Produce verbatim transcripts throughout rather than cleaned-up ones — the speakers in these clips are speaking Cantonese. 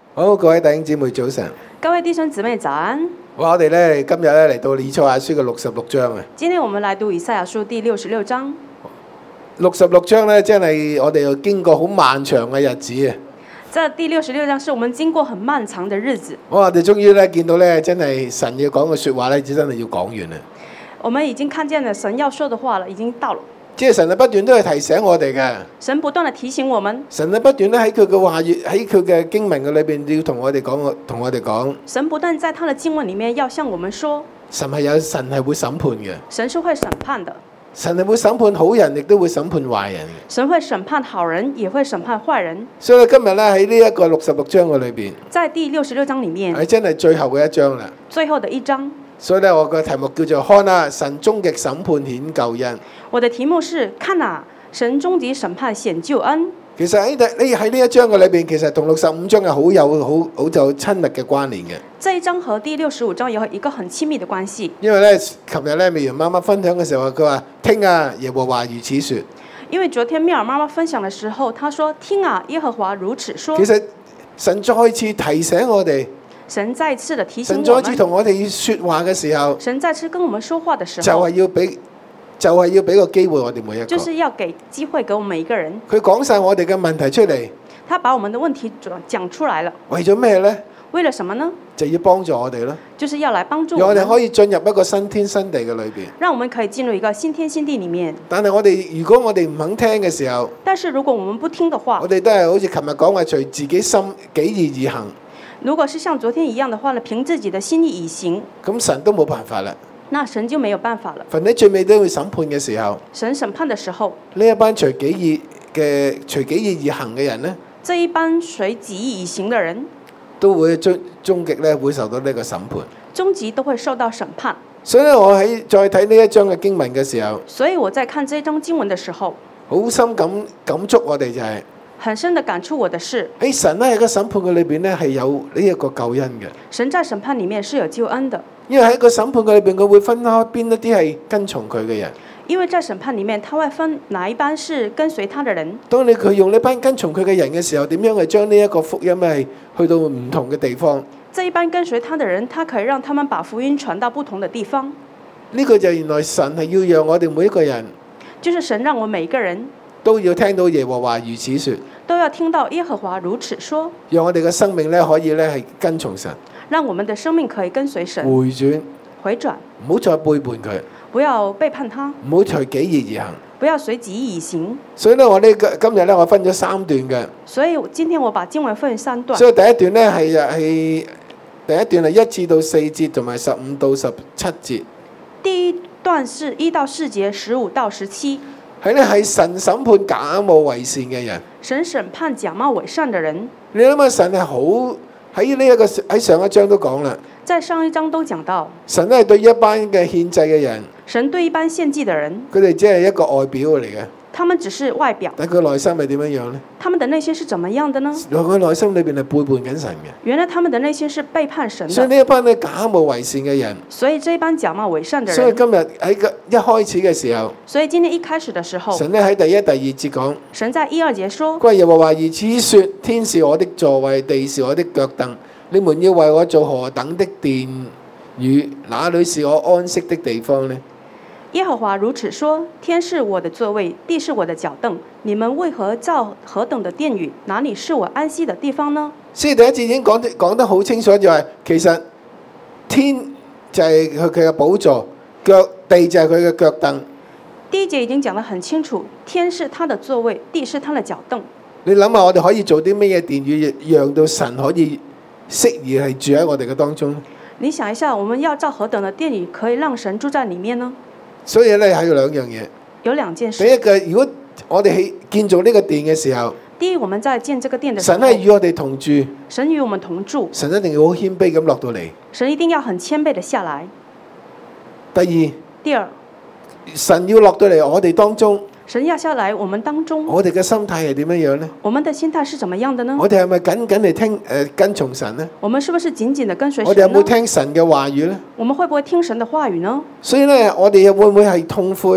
好，各位弟兄姊妹早晨。 各位弟兄姊妹早安。 哇！我哋咧今日咧嚟到以賽亞書嘅六十六章啊。 今天我們來讀以賽亞書第六十六章。 六十六章咧，真係我哋要經過好漫長嘅日子啊。 這第六十六章是我們經過很漫長的日子。 我哋終於咧見到咧，真係神要講嘅説話咧，真係要講完啦。 我們已經看見了神要說的話了，已經到了。 即係神係不斷都係提醒我哋嘅。 神不斷地提醒我們。 神係不斷咧喺佢嘅話語，喺佢嘅經文嘅裏邊，要同我哋講，同我哋講。 神不斷在他的經文裡面要向我們說。 神係有神係會審判嘅。 神是會審判的。 神係會審判好人，亦都會審判壞人。 神會審判好人，也會審判壞人。 所以今日咧喺呢一個六十六章嘅裏邊， 在第六十六章裡面， 係真係最後嘅一章啦。 最後的一章。 所以咧，我個題目叫做看啊，神終極審判顯救恩。 我的題目是看啊，神終極審判顯救恩。其實喺呢喺呢一章嘅裏邊，其實同六十五章係好有好好就親密嘅關聯嘅。 這一章和第六十五章有一個很親密的關係。 因為咧，琴日咧，美元媽媽分享嘅時候，佢話：聽啊，耶和華如此説。 因為昨天妙兒媽媽分享嘅時候，她說：聽啊，耶和華如此說。 其實神再次提醒我哋。 神再次的提醒我們。 神再次同我哋説話嘅時候。 神再次跟我們說話嘅時候。 就係要俾。就係要俾個機會我哋每一個， 就是要給機會給我們每一個人。 佢講晒我哋嘅問題出嚟， 他把我們的問題講出來了。 為咗咩呢？ 為了什麼呢？ 就要幫助我哋咯。 就是要來幫助我們， 讓我哋可以進入一個新天新地嘅裏邊。 讓我們可以進入一個新天新地裡面。 但係我哋如果我哋唔肯聽嘅時候， 但是如果我們不聽的話， 我哋都係好似琴日講話，隨自己心己意而行。 如果是像昨天一樣的話呢，憑自己的心意而行， 咁神都冇辦法啦。 那神就沒有辦法了。 凡喺最尾都會審判嘅時候， 神審判的時候， 呢一班隨己意嘅隨己意而行嘅人呢， 這一班隨己意而行嘅人， 都會終終極咧會受到呢個審判。 終極都會受到審判。 所以咧，我喺再睇呢一章嘅經文嘅時候， 所以我在看這一章經文嘅時候， 好深感感觸我哋就係、是。 很深的感觸我的是， 喺神咧喺個審判嘅裏邊咧係有呢一個救恩嘅。 神在審判裡面是有救恩的。 因為喺個審判嘅裏邊，佢會分開邊一啲係跟從佢嘅人。 因為在審判裡面，他會分哪一班是跟隨他的人。 當你佢用呢班跟從佢嘅人嘅時候，點樣去將呢一個福音係去到唔同嘅地方？ 這一班跟隨他的人，他可以讓他們把福音傳到不同的地方。 呢個就原來神係要讓我哋每一個人， 就是神讓我每一個人都要聽到耶和華如此說， 都要聽到耶和華如此說， 讓我哋嘅生命咧可以咧係跟從神， 讓我們的生命可以跟隨神回轉， 回轉， 唔好再背叛佢， 不要背叛他， 唔好隨己意而行， 不要隨己意而行。 所以咧，我呢個今日咧，我分咗三段嘅。 所以今天我把經文分三段。 所以第一段咧係係第一段係一至到四節，同埋十五到十七節。 第一段是一到四節，十五到十七。 係咧，係神審判假冒為善嘅人。 神審判假冒為善嘅人。 你諗下，神係好喺呢一個喺上一章都講啦。 在上一章都講到， 神咧係對一班嘅獻祭嘅人。 神對一班獻祭嘅人， 佢哋只係一個外表嚟嘅。 他們只是外表。 但佢內心係點樣樣呢？ 他們的內心是怎麼樣的呢？ 原來佢內心裏邊係背叛緊神嘅。 原來他們的內心是背叛神的。 所以呢一班咧假冒為善嘅人。 所以這一班假冒為善嘅人。 所以今日喺個一開始嘅時候。 所以今天一開始嘅時候。 神咧喺第一、第二節講。神在一二節說。 佢話耶和華如此說：天是我的座位，地是我的腳凳。你們要為我做何等的殿宇？哪裏是我安息的地方呢？ 耶和華如此說：天是我的座位，地是我的腳凳。你們為何造何等的殿宇？哪裏是我安息的地方呢？所以第一節已經講得講得好清楚，就係其實天就係佢佢嘅寶座，腳地就係佢嘅腳凳。 第一節已經講得很清楚，天是他的座位，地是他的腳凳。 你諗下，我哋可以做啲咩嘢殿宇，讓到神可以適宜係住喺我哋嘅當中？ 你想一下，我們要造何等的殿宇，可以讓神住在裡面呢？ 所以咧係有兩樣嘢。 有兩件事。 第一個，如果我哋喺建造呢個殿嘅時候， 第一，我們在建這個殿的時候， 神係與我哋同住。 神與我們同住。 神一定要好謙卑咁落到嚟。 神一定要很謙卑的下來。 第二。 第二。 神要落到嚟我哋當中。 神要下來我們當中。 我哋嘅心態係點樣樣呢？ 我們的心態是怎麼樣的呢？ 我哋係咪緊緊嚟聽誒、呃、跟從神呢？ 我們是不是緊緊的跟隨神呢？ 我哋有冇聽神嘅話語呢？ 我們會不會聽神的話語呢？ 所以咧，我哋又會唔會係痛悔呢？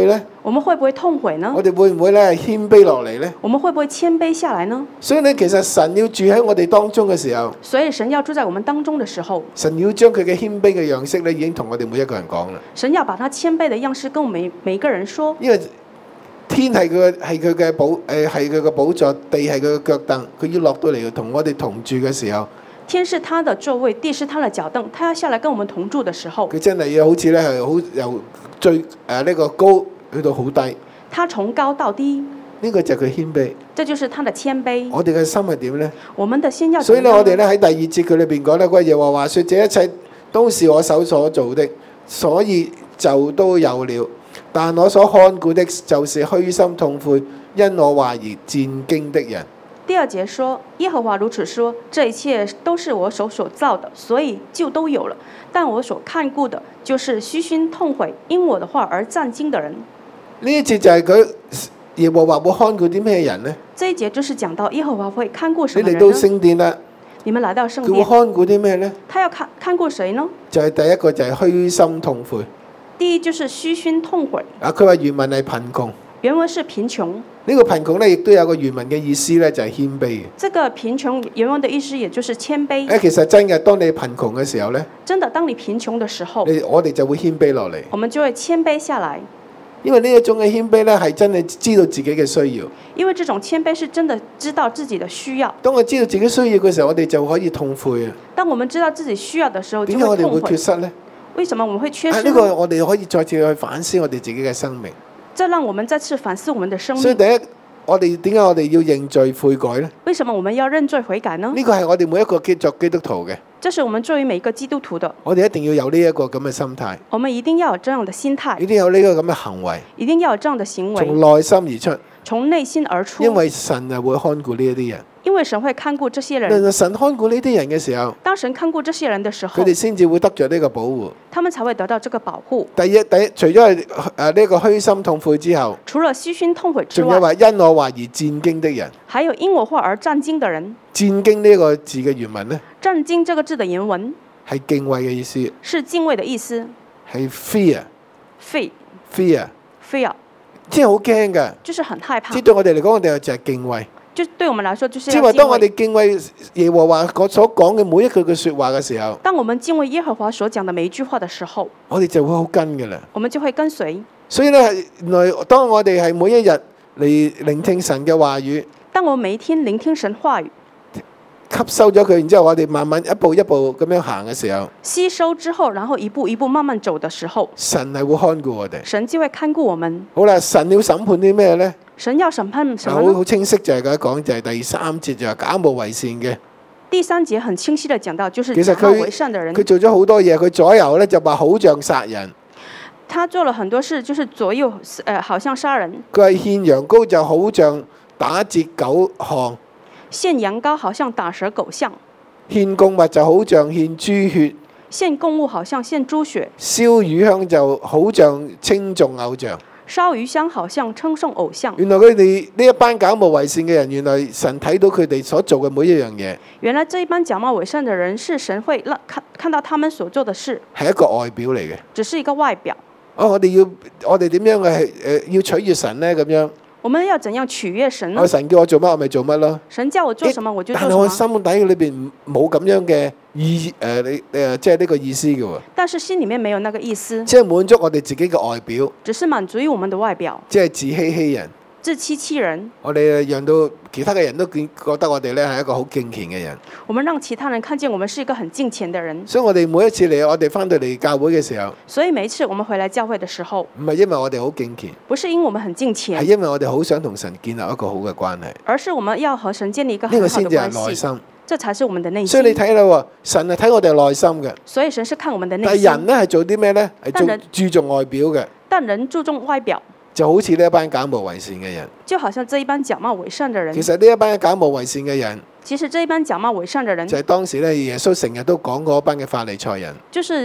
我們會不會痛悔呢？ 我哋會唔會咧謙卑落嚟呢？ 我們會不會謙卑下來呢？ 所以咧，其實神要住喺我哋當中嘅時候， 所以神要住在我們當中的時候， 神要將佢嘅謙卑嘅樣式咧，已經同我哋每一個人講啦。 神要把他謙卑的樣式跟我們每每一個人說。 因為天係佢係佢嘅寶誒係佢嘅寶座，地係佢嘅腳凳，佢要落到嚟同我哋同住嘅時候， 天是他的座位，地是他的腳凳，他要下來跟我們同住的時候， 佢真係要好似咧係好由最誒呢、呃這個高去到好低。 他從高到低， 呢、這個就係佢謙卑。 這就是他的謙卑。 我哋嘅心係點呢？ 我們的心要所以咧， 怎麼樣呢？ 我哋咧喺第二節佢裏邊講咧，佢耶和華說：這一切都是我手所做的，所以就都有了。但我所看顧的，就是虛心痛悔，因我懷疑戰驚的人。 第二節說：耶和華如此說，這一切都是我手所造的，所以就都有了。但我所看顧的，就是虛心痛悔，因我的話而戰驚的人。 呢一節就係佢耶和華會看顧啲咩人呢？ 這一節就是講到耶和華會看顧什麼人你嚟到呢？ 聖殿啦， 你們來到聖佢會殿， 看顧啲咩呢？ 他要看看顧誰呢？ 就係、是、第一個就係虛心痛悔。 第一就是虛心痛悔。 啊，佢話原文係貧窮。 原文是貧窮。 呢、這個貧窮咧，亦都有個原文嘅意思咧，就係謙卑嘅。 這個貧窮原文的意思，也就是謙卑。 誒，其實真嘅，當你貧窮嘅時候咧， 真的，當你貧窮的時候， 你我哋就會謙卑落嚟。 我們就會謙卑下來。 因為呢一種嘅謙卑咧，係真係知道自己嘅需要。 因為這種謙卑是真的知道自己的需要。 當我知道自己需要嘅時候，我哋就可以痛悔啊。 當我們知道自己需要的時候， 點解我哋會缺失呢？ 為什麼我們會缺失呢？ 呢、啊這個我哋可以再次去反思我哋自己嘅生命。 這讓我們再次反思我們的生命。 所以第一，我哋點解我哋要認罪悔改呢？ 為什麼我們要認罪悔改呢？ 呢、這個係我哋每一個基作基督徒嘅。 這是我們作為每一個基督徒的。 我哋一定要有呢一個咁嘅心態。 我們一定要有這樣的心態。 一定要有呢個咁嘅行為。 一定要有這樣的行為。 從內心而出。 從內心而出。 因為神係會看顧呢一啲人。 因為神會看顧這些人。 神看顧呢啲人嘅時候， 當神看顧這些人的時候， 佢哋先至會得着呢個保護。 他們才會得到這個保護。 第一，第一，除咗係誒呢個虛心痛悔之後， 除了虛心痛悔之外， 仲有話因我懷疑戰驚的人。 還有因我話而戰驚的人。 戰驚呢個字嘅原文呢？ 戰驚這個字的原文係敬畏嘅意思。 是敬畏的意思。 係 fear。 fear。 fear。 fear。 即係好驚㗎。 就是很害怕。 即係對我哋嚟講，我哋就係敬畏。 就對我們來說，就是即係話，當我哋敬畏耶和華所講嘅每一句嘅説話嘅時候， 當我們敬畏耶和華所講的每一句話的時候， 我哋就會好跟㗎啦。 我們就會跟隨。所以咧，原來當我哋係每一日嚟聆聽神嘅話語， 當我每一天聆聽神話語， 吸收咗佢，然之後我哋慢慢一步一步咁樣行嘅時候， 吸收之後，然後一步一步慢慢走的時候， 神係會看顧我哋。 神就會看顧我們。 好啦，神要審判啲咩呢？ 神要審判什麼呢？ 好好清晰就係咁講，就係第三節就係假冒為善嘅。 第三節很清晰地講到，就是其實假冒為善的人。 佢做咗好多嘢，佢左右咧就話好像殺人。 他做了很多事，就是左右，誒、呃，好像殺人。 佢係獻羊羔就好像打折狗項。 獻羊羔好像打蛇狗項， 獻供物就好像獻豬血， 獻供物好像獻豬血， 燒乳香就好像稱頌偶像， 燒魚香好像稱頌偶像。 原來佢哋呢一班假冒為善嘅人，原來神睇到佢哋所做嘅每一樣嘢。 原來這一班假冒為善嘅人，是神會讓看看到他們所做的事， 係一個外表嚟嘅， 只是一個外表。 哦，我哋要我哋點樣嘅誒要取悅神呢？咁樣。 我們要怎樣取悅神呢？ 我神叫我做乜，我咪做乜咯。 神叫我做什麼，我就做什麼。 但係我心底裏邊冇咁樣嘅意誒，你誒即係呢個意思嘅喎。 但是心裡面沒有那個意思。 即係滿足我哋自己嘅外表。 只是滿足於我們的外表。 即係自欺欺人。 自欺欺人。 我哋讓到其他嘅人都覺覺得我哋咧係一個好敬虔嘅人。 我們讓其他人看見我們是一個很敬虔的人。 所以我哋每一次嚟，我哋翻到嚟教會嘅時候， 所以每一次我們回來教會的時候， 唔係因為我哋好敬虔， 不是因為我們很敬虔， 係因為我哋好想同神建立一個好嘅關係， 而是我們要和神建立一個很好的關係。 呢個先至係內心， 這才是我們的內心。 所以你睇到神係睇我哋內心嘅， 所以神是看我們的內心。 但係人咧係做啲咩咧？係做注重外表嘅， 但人注重外表。 就好似呢一班假冒為善嘅人， 就好像這一班假冒為善嘅人。 其實呢一班假冒為善嘅人， 其實這一班假冒為善嘅人， 就係當時咧耶穌成日都講嗰班嘅法利賽人， 就是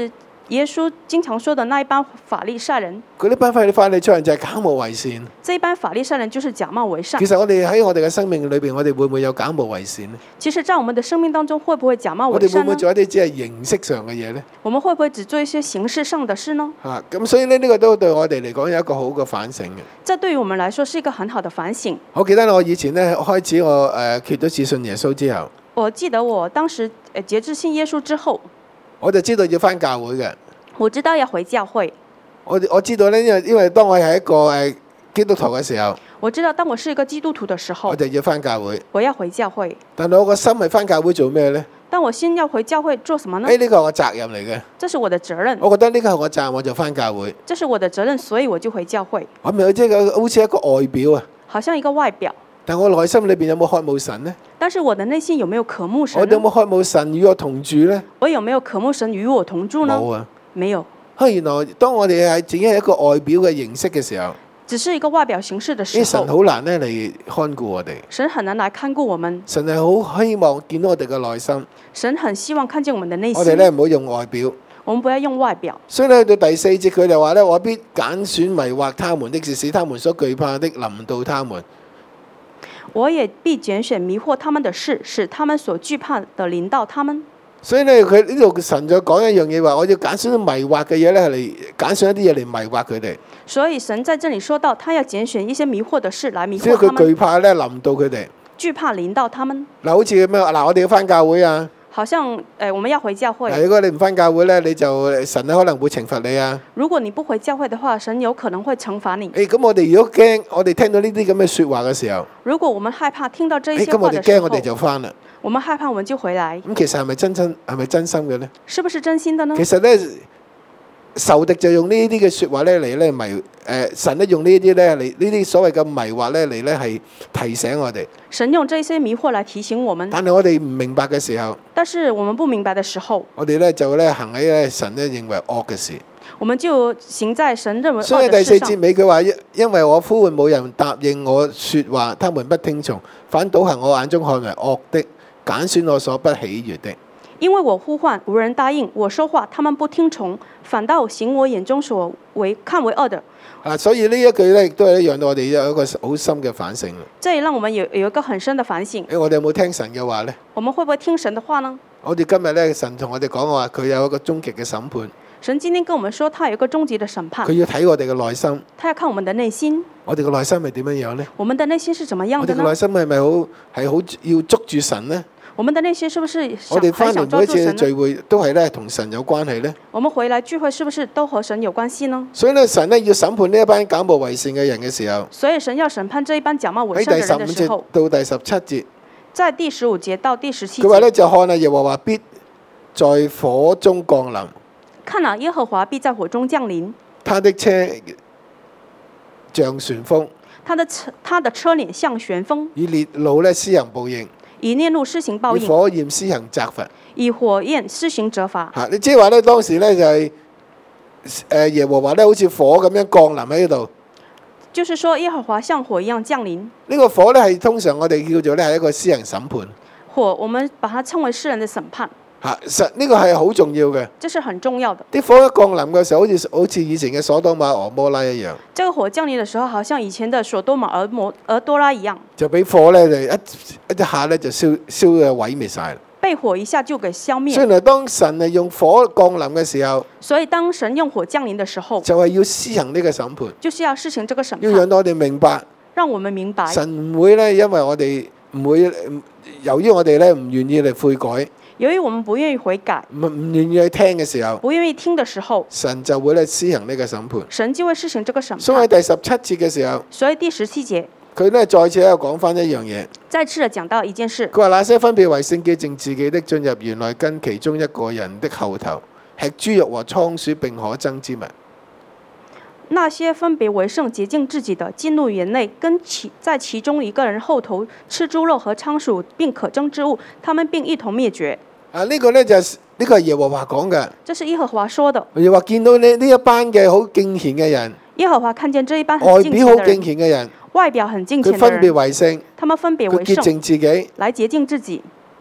耶穌經常說的那一班法利賽人， 嗰啲班法利法利賽人就係假冒為善。 這一班法利賽人就是假冒為善其。實我哋喺我哋嘅生命裏邊，我哋會唔會有假冒為善呢？ 其實，在我們的生命當中，會不會假冒我哋會為善呢？ 唔會做一啲只係形式上嘅嘢呢？ 我們會不會只做一些形式上的事呢？ 嚇咁、所以呢，呢個都對我哋嚟講有一個好嘅反省嘅。 這對於我們來說是一個很好的反省。 我記得我以前呢，開始我誒、呃、決咗志信耶穌之後， 我記得我當時誒決志信耶穌之後， 我就知道要返教會嘅。 我知道要回教會。 我我知道呢，因為因為當我係一個誒、呃、基督徒嘅時候， 我知道當我是一個基督徒的時候我，就要返教會。 我要回教會。 但係我個心係返教會做咩呢？ 但我先要回教會做什麼呢？ 誒呢個係我責任嚟嘅。 這是我的責任， 我覺得呢個係我責任，我就返教會。 這是我的責任，所以我就回教會。 我咪即係好似一個外表啊， 好像一個外表， 但我內心裏邊有冇渴慕神呢？ 但是我的內心有沒有渴慕神呢？ 我有冇渴慕神與我同住呢？ 我有沒有渴慕神與我同住呢？ 冇啊！ 沒有， 啊，原來當我哋係只係一個外表嘅形式嘅時候， 只是一個外表形式的時呢神候， 好難咧嚟看顧我哋。 神很難來看顧我們。 神係好希望見到我哋嘅內心， 神很希望看見我們的內我哋心。 咧唔好用外表。 我們不要用外表。 所以咧去到第四節佢哋話咧，我必揀選迷惑他們的事，使他們所懼怕的臨到他們。 我也必揀選迷惑他們的事，使他們所懼怕的臨到他們。 所以咧，佢呢度神就講一樣嘢話，我要揀選迷惑嘅嘢咧，嚟揀選一啲嘢嚟迷惑佢哋。 所以神在這裡說到，他要揀選一些迷惑的事來迷所以佢惑他們， 懼怕咧臨到佢哋。 懼怕臨到他們。 嗱，好似咩嗱，我哋要翻教會啊。 好像誒、呃，我們要回教會。 嗱，如果你唔翻教會咧，你就神咧可能會懲罰你啊。 如果你不回教會的話，神有可能會懲罰你。 誒，咁我哋如果驚，我哋聽到呢啲咁嘅説話嘅時候， 如果我們害怕聽到這誒， 些咁我話的時候， 哋驚，我哋就翻啦。 我們害怕，我們就回來。 咁其實係咪真真係咪真心嘅咧？ 是不是真心的呢？ 其實咧，仇敵就用呢啲嘅説話咧嚟咧迷誒，神咧用呢啲咧嚟呢啲所謂嘅迷惑咧嚟咧係提醒我哋。 神用這些迷惑來提醒我們， 但係我哋唔明白嘅時候， 但是我們不明白的時候， 我哋咧就咧行喺咧神咧認為惡嘅事。 我們就行在神認為所以第惡的事上。 四節尾佢話：因因為我呼喚冇人答應我説話，他們不聽從，反倒行我眼中看為惡的，揀選我所不喜悅的。 因為我呼喚無人答應我說話，他們不聽從，反倒行我眼中所為看為惡的。 啊，所以呢一句咧，亦都係讓到我哋有一個好深嘅反省。 這也讓我們有有一個很深的反省。 誒，我哋有冇聽神嘅話呢？ 我們會不會聽神的話呢？ 我哋今日咧，神同我哋講話，佢有一個終極嘅審判， 神今天跟我們說，他有一個終極的審判佢，要睇我哋嘅內心。 他要看我們的內心。 我哋嘅內心係點樣樣呢？ 我們的內心是怎麼樣我的呢？ 哋嘅內心係咪好係好要捉住神呢？ 我們的內心是不是我哋想翻嚟每一很想抓住神呢？ 次嘅聚會都係咧同神有關係呢。 我們回來聚會是不是都和神有關係呢？ 所以咧，神咧要審判呢一班假冒為善嘅人嘅時候， 所以神要審判這一班假冒偽喺第善的十五節人的時候， 到第十七節， 在第十五節到第十七佢話咧節， 就看啊耶和華必在火中降臨， 看啊，耶和華必在火中降臨， 他的車像旋風， 他的車他的車輦像旋風， 以烈怒咧施行報應， 以烈怒施行報以應， 火焰施行責罰。 以火焰施行責罰。 嚇！你即係話咧，當時咧就係誒耶和華咧，好似火咁樣降臨喺呢度。 就是說，耶和華像火一樣降臨。 呢個火咧係通常我哋叫做咧係一個私人審判。 火，我們把它稱為世人的審判， 嚇！實呢個係好重要嘅。 這是很重要的。 啲火一降臨嘅時候，好似好似以前嘅所多瑪俄摩拉一樣， 這個火降臨的時候，好像以前的所多瑪俄摩俄多拉一樣， 就俾火咧就一一下咧就燒燒嘅毀滅晒啦。 被火一下就給消滅。 所以嚟當神係用火降臨嘅時候， 所以當神用火降臨的時候， 就係要施行呢個審判， 就是要施行這個審要讓判， 到我哋明白， 讓我們明白， 神唔會咧，因為我哋唔會，由於我哋咧唔願意嚟悔改， 由於我們不願意悔改， 唔唔願意去聽嘅時候， 不願意聽的時候， 神就會咧施行呢個審判。 神就會施行這個審所以喺判。 第十七節嘅時候， 所以第十七節佢咧再次喺度講翻一樣嘢。 再次的講到一件事， 佢話那些分別為聖潔淨自己的進入原來跟其中一個人的後頭，吃豬肉和倉鼠並可憎之物。 那些分別為聖潔淨自己的進入園內，跟其在其中一個人後頭吃豬肉和倉鼠並可憎之物，他們並一同滅絕。 啊，呢、這個呢，就係、是、呢、這個係耶和華講嘅。 這是耶和華說的。 又話見到呢呢一班嘅好敬虔嘅人， 耶和華看見這一班很外敬表好敬虔的人， 虔嘅人， 外表很敬虔的佢分別人， 為聖， 他們分別佢潔為聖， 淨自己， 來潔淨自己，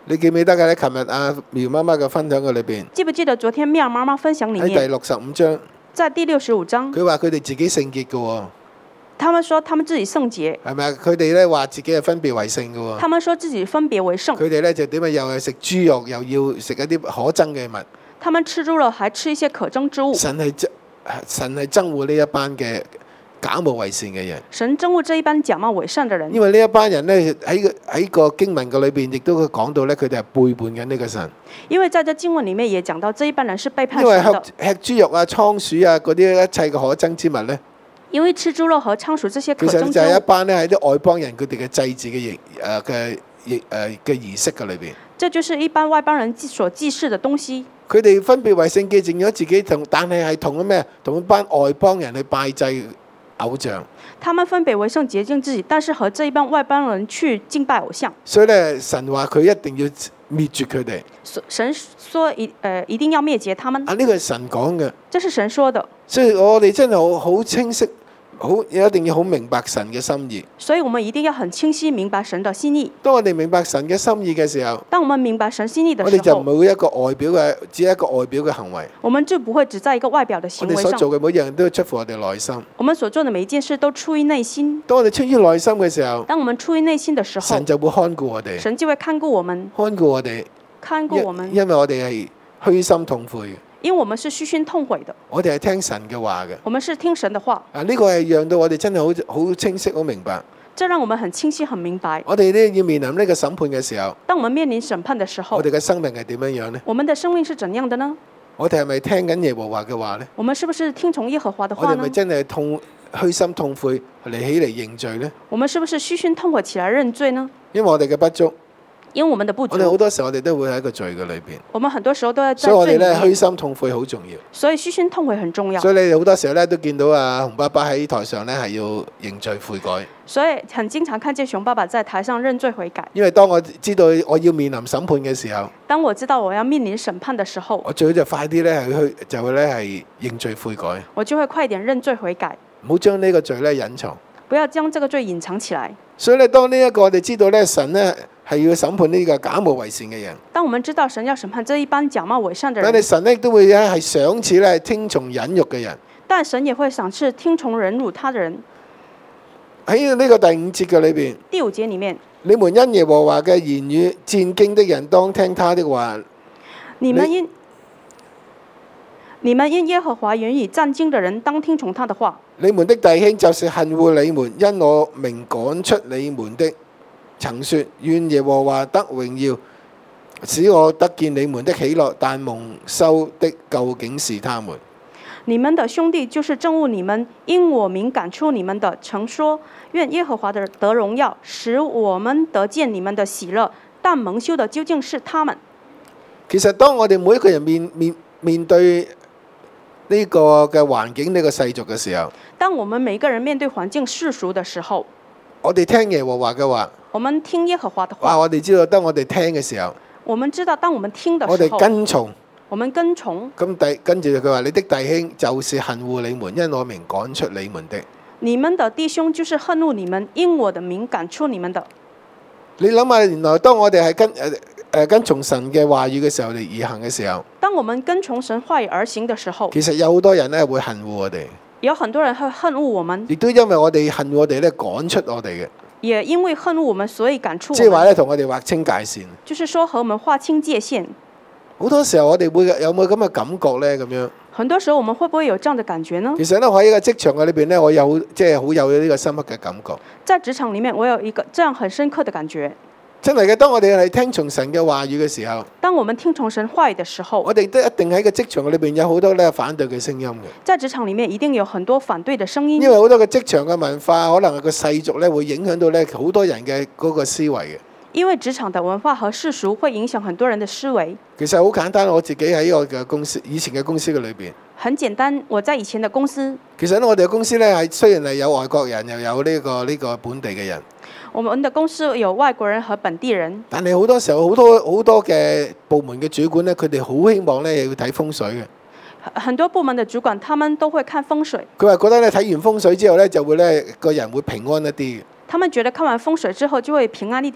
你記唔記得嘅咧？琴日阿苗媽媽嘅分享嘅裏邊， 記不記得昨天妙媽媽分享裡喺第面， 六十五章， 在第六十五章， 佢話佢哋自己聖潔嘅喎， 他們說他們自己聖潔， 係咪啊？佢哋咧話自己係分別為聖嘅喎， 他們說自己分別為聖， 佢哋咧就點啊？又係食豬肉，又要食一啲可憎嘅物。 他們吃豬肉，還吃一些可憎之物。 神係憎神係憎惡呢一班嘅假冒為善嘅人， 神憎惡這一班假冒偽善的人， 因為呢一班人咧喺個喺個經文嘅裏邊，亦都講到咧，佢哋係背叛緊呢個神。 因為在這經文裡面也講到，這一班人是背叛因為神的。 吃吃豬肉啊、倉鼠啊嗰啲一切嘅可憎之物咧， 因為吃豬肉和倉鼠這些可其實憎之物， 就係一班咧喺啲外邦人佢哋嘅祭祀嘅儀誒嘅儀誒嘅儀式嘅裏邊。 這就是一般外邦人所祭祀的東西。 佢哋分別為聖潔，淨咗自己同，但係係同咗咩？同一班外邦人去拜祭偶像。 他們分別為聖潔淨自己，但是和這一班外邦人去敬拜偶像。 所以咧，神話佢一定要滅絕佢哋。 神說一誒、呃、一定要滅絕他們。 啊，呢個係神講嘅。 這是神說的。 所以我哋真係好好清晰。好，一定要好明白神嘅心意。 所以我們一定要很清晰明白神的心意。 當我哋明白神嘅心意嘅時候， 當我們明白神心意的時候， 我哋就唔會一個外表嘅，只係一個外表嘅行為。 我們就不會只在一個外表的行為上。 我哋所做嘅每樣都要出乎我哋內心。 我們所做的每一件事都出於內心。 當我哋出於內心嘅時候， 當我們出於內心的時候， 神就會看顧我哋。 神就會看顧我們。 看顧我哋。 看顧我們。 因為我哋係虛心痛悔嘅。 因為我們是虛心痛悔的， 我哋係聽神嘅話嘅。 我們是聽神的話。 啊，呢個係讓到我哋真係好好清晰、好明白。 這讓我們很清晰、很明白。 我哋呢要面臨呢個審判嘅時候， 當我們面臨審判的時候， 我哋嘅生命係點樣樣呢？ 我們的生命是怎樣的呢？ 我哋係咪聽緊耶和華嘅話呢？ 我們是不是聽從耶和華的話呢？ 我哋係咪真係痛虛心痛悔嚟起嚟認罪呢？ 我們是不是虛心痛悔起來認罪呢？ 因為我哋嘅不足。 因為我們的不足， 我哋好多時候我哋都會喺一個罪嘅裏邊。 我們很多時候都在所以我哋咧虛罪裏面。 心痛悔好重要。 所以虛心痛悔很重要。 所以你哋好多時候咧都見到啊洪爸爸喺台上咧係要認罪悔改。 所以很經常看見熊爸爸在台上認罪悔改。 因為當我知道我要面臨審判嘅時候， 當我知道我要面臨審判的時候， 我最好就快啲咧係去就會咧係認罪悔改。 我就會快點認罪悔改， 唔好將呢個罪咧隱藏。 不要將這個罪隱藏起來。 所以咧，當呢一個我哋知道咧，神咧係要審判呢個假冒為善嘅人。 當我們知道神要審判這一班假冒偽善的人， 但係神咧都會咧係賞賜咧聽從忍辱嘅人。 但神也會賞賜聽從忍辱他的人。 喺呢個第五節嘅裏邊， 第五節裡面， 你們因耶和華嘅言語戰兢的人，當聽他的話。 你們因你們因耶和華言語戰兢的人，當聽從他的話。 你們的弟兄就是恨惡你們，因我名趕出你們的，曾說願耶和華得榮耀，使我得見你們的喜樂，但蒙羞的究竟是他們。 你們的兄弟就是憎惡你們，因我名趕出你們的，曾說願耶和華的得榮耀，使我們得見你們的喜樂，但蒙羞的究竟是他們。 其實當我哋每一個人面面面對呢個嘅環境、呢個世俗嘅時候， 當我們每一個人面對環境世俗的時候， 我哋聽耶和華嘅話， 我們聽耶和華的哇！ 話， 我哋知道當我哋聽嘅時候， 我們知道當我們聽的我哋時候， 跟從。 我們跟從。 咁第跟住佢話：你的弟兄就是恨惡你們，因我名趕出你們的。 你們的弟兄就是恨惡你們，因我的名趕出你們的。 你諗下，原來當我哋係跟誒誒、呃、跟從神嘅話語嘅時候，嚟而行嘅時候， 當我們跟從神話語而行的時候， 其實有好多人咧會恨惡我哋， 有很多人會恨惡我們， 亦都因為我哋恨我哋咧趕出我哋嘅， 也因為恨惡我們，所以趕出我們。 即係話咧同我哋劃清界線。 就是說和我們劃清界限。 好多時候我哋會有冇咁嘅感覺咧？咁樣很多時候我們會不會有這樣的感覺呢？ 其實咧，我喺個職場嘅裏邊咧，我有即係好有呢個深刻嘅感覺。 在職場裡面，我有一個這樣很深刻的感覺。 真係嘅，當我哋係聽從神嘅話語嘅時候， 當我們聽從神話語嘅時候， 我哋都一定喺個職場嘅裏邊有好多咧反對嘅聲音嘅。 在職場裡面一定有很多反對嘅聲音。 因為好多嘅職場嘅文化，可能係個世俗咧，會影響到咧好多人嘅嗰個思維嘅。 因為職場的文化和世俗會影響很多人的思維。 其實好簡單，我自己喺我嘅公司，以前嘅公司嘅裏邊。 很簡單，我在以前的公司。 其實咧，我哋嘅公司咧係雖然係有外國人，又有呢個呢個本地嘅人。 我們的公司有外國人和本地人。 但係好多時候，好多好多嘅部門嘅主管咧，佢哋好希望咧要睇風水嘅。 很多部門的主管，他們都會看風水。 佢話覺得咧睇完風水之後咧，就會咧個人會平安一啲嘅。 他們覺得看完風水之後就會平安一點。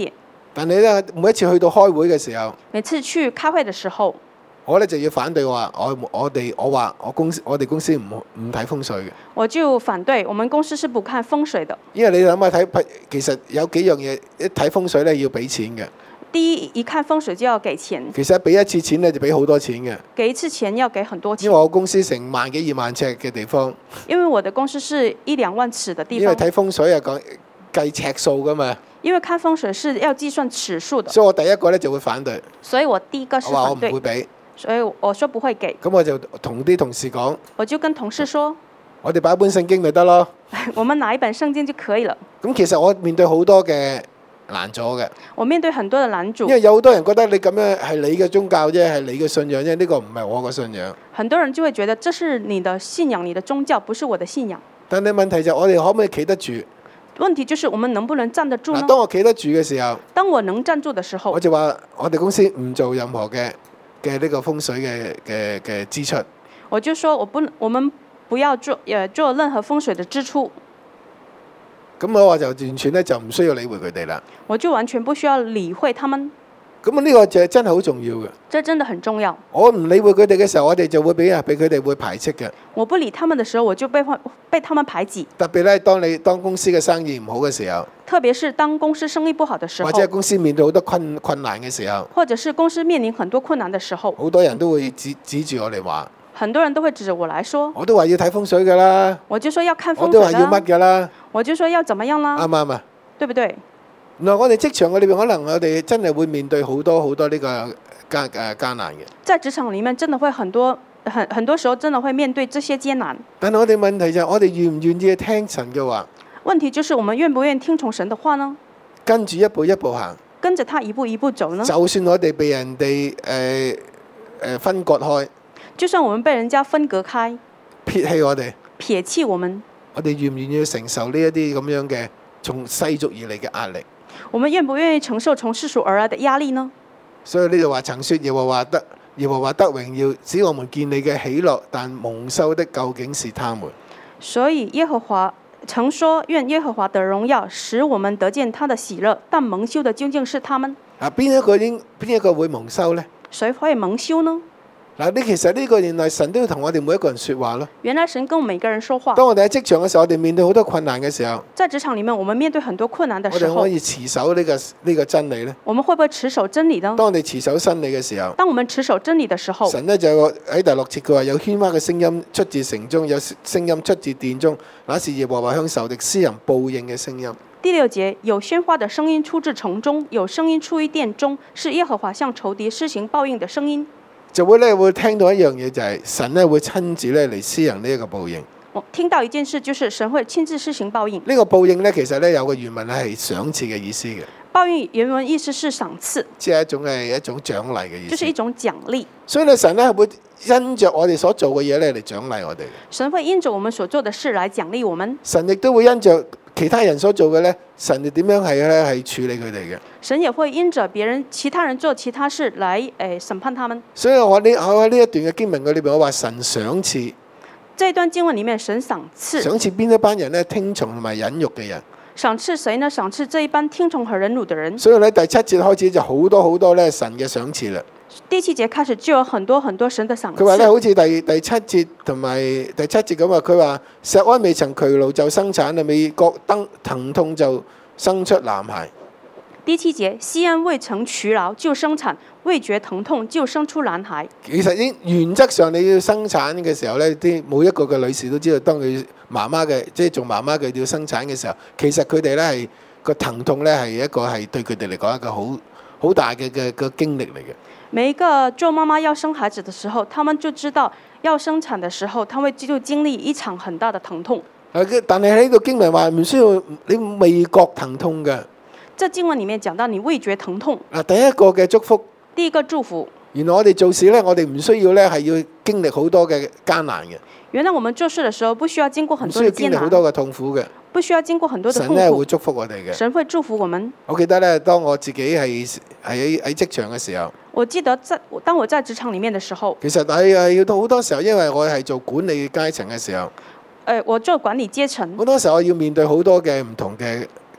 但係咧每一次去到開會嘅時候， 每次去開會的時候， 我咧就要反對話我我哋我話我公司我哋公司唔唔睇風水嘅。 我就反對我們公司是不看風水的。 因為你諗下睇，其實有幾樣嘢一睇風水咧要俾錢嘅。 第一，一看風水就要給錢。 其實俾一次錢咧就俾好多錢嘅。 給一次錢要給很多錢。 因為我公司成萬幾二萬尺嘅地方。 因為我的公司是一兩萬尺的地方。 因為睇風水係講計尺數噶嘛。 因為看風水是要計算尺數的。 所以我第一個咧就會反對。 所以我第一個是反對。 我話我唔會俾。 所以我說不會給。 咁我就同啲同事講。 我就跟同事說。 我哋擺本聖經咪得咯。 我們拿一本聖經就可以了。 咁其實我面對好多嘅難阻嘅。 我面對很多嘅難阻。 因為有好多人覺得你咁樣係你嘅宗教啫，係你嘅信仰啫，呢個唔係我嘅信仰。 很多人就會覺得這是你的信仰，你的宗教，不是我的信仰。 但係問題就係我哋可唔可以企得住？ 問題就是我們能不能站得住呢？ 當我企得住嘅時候， 當我能站住的時候， 我就話我哋公司唔做任何嘅嘅呢個風水嘅嘅嘅支出。 我就說我不，我們不要做誒做任何風水的支出。 咁我話就完全咧就唔需要理會佢哋啦。 我就完全不需要理會他們。 咁呢個就真係好重要嘅。 這真的很重要。 我唔理會佢哋嘅時候，我哋就會俾人俾佢哋會排斥嘅。 我不理他們的時候，我就被被他們排擠。 特別咧，當你當公司嘅生意唔好嘅時候， 特別是當公司生意不好的時候， 或者公司面對好多困困難嘅時候， 或者是公司面臨很多困難的時候， 好多人都會指指住我哋話， 很多人都會指着我來說， 我都話要睇風水㗎啦， 我就說要看風水， 我都話要乜㗎啦， 我就說要怎麼樣啦， 啱唔啱啊？ 對不對？ 嗱，我哋職場嘅裏邊，可能我哋真係會面對好多好多呢個艱誒艱難嘅。 在職場裡面，真的會很多很很多時候，真的會面對這些艱難。 但係我哋問題就係，我哋願唔願意去聽神嘅話？ 問題就是我們願不願意聽從神的話呢？ 跟住一步一步行， 跟着他一步一步走呢？ 就算我哋被人哋誒誒分割開， 就算我們被人家分隔開， 撇棄我哋， 撇棄我們， 我哋願唔願意承受呢一啲咁樣嘅從世俗而嚟嘅壓力？ 我們願不願意承受從世俗而來的壓力呢？ 所以呢度話曾說耶和華得耶和華得榮耀，使我們見你嘅喜樂，但蒙羞的究竟是他們。 所以耶和華曾說，願耶和華得榮耀，使我們得見他的喜樂，但蒙羞的究竟是他們。 啊，邊一個應邊一個會蒙羞呢？ 誰會蒙羞呢？ 嗱，呢其實呢個原來神都要同我哋每一個人說話咯。 原來神跟我們每個人說話。 當我哋喺職場嘅時候，我哋面對好多困難嘅時候， 在職場裡面，我們面對很多困難的我時候， 哋可以持守呢個呢個真理呢？ 我們會不會持守真理呢？ 當我哋持守真理嘅時候， 當我們持守真理的時候， 神呢就喺第六節佢話，有喧嘩嘅聲音出自城中，有聲音出自殿中，那是耶和華向仇敵施行報應嘅聲音。 第六節，有喧嘩的聲音出自城中，有聲音出於殿中，是耶和華向仇敵施行報應的聲音。 就會咧會聽到一樣嘢，就係神咧會親自咧嚟施行呢一個報應。 我聽到一件事，就是神會親自施行報應。 呢個報應咧，其實咧有個原文係賞賜嘅意思嘅。 報應原文意思是賞賜， 即係一種係一種獎勵嘅意思。 就是一種獎勵。 所以咧，神咧係會因着我哋所做嘅嘢咧嚟獎勵我哋。 神會因着我們所做的事來獎勵我們。 神亦都會因着其他人所做嘅咧，神哋點樣係咧係處理佢哋嘅。 神也會因着別人、其他人做其他事來誒、呃、審判他們。 所以我呢我喺呢一段嘅經文嘅裏邊，我話神賞賜。 這一段經文裡面，神賞賜。 賞賜邊一班人咧？聽從同埋忍辱嘅人。 賞賜誰呢？賞賜這一班聽從和忍辱的人。 所以咧，第七節開始就好多好多咧神嘅賞賜啦。 第七節開始就有很多很多神的賞賜。 佢話咧，好似第第七節同埋第七節咁啊，佢話錫安未曾劬勞就生產啊，未覺得疼痛就生出男孩。 第七節，錫安未曾劬勞就生產，未覺疼痛就生出男孩。 其實應原則上你要生產嘅時候咧，啲每一個嘅女士都知道，當佢媽媽嘅即係做媽媽嘅要生產嘅時候，其實佢哋咧係個疼痛咧係一個係對佢哋嚟講一個好好大嘅嘅個經歷嚟嘅。 每一個做媽媽要生孩子的時候，他們就知道要生產的時候，他會就經歷一場很大的疼痛。 但係喺呢個經文話唔需要你未覺疼痛嘅。 這經文裡面講到你未覺疼痛。 嗱，第一個嘅祝福， 第一個祝福。 原來我哋做事咧，我哋唔需要咧係要經歷好多嘅艱難嘅。 原來我們做事的時候，不需要經過很多嘅艱難， 唔需要經歷好多嘅痛苦嘅。 不需要經過很多的痛苦。 神咧會祝福我哋嘅。 神會祝福我們。 我記得咧，當我自己係係喺喺職場嘅時候， 我記得在當我在職場裡面嘅時候， 其實係係要到好多時候，因為我係做管理階層嘅時候， 誒，我做管理階層， 好多時候我要面對好多嘅唔同嘅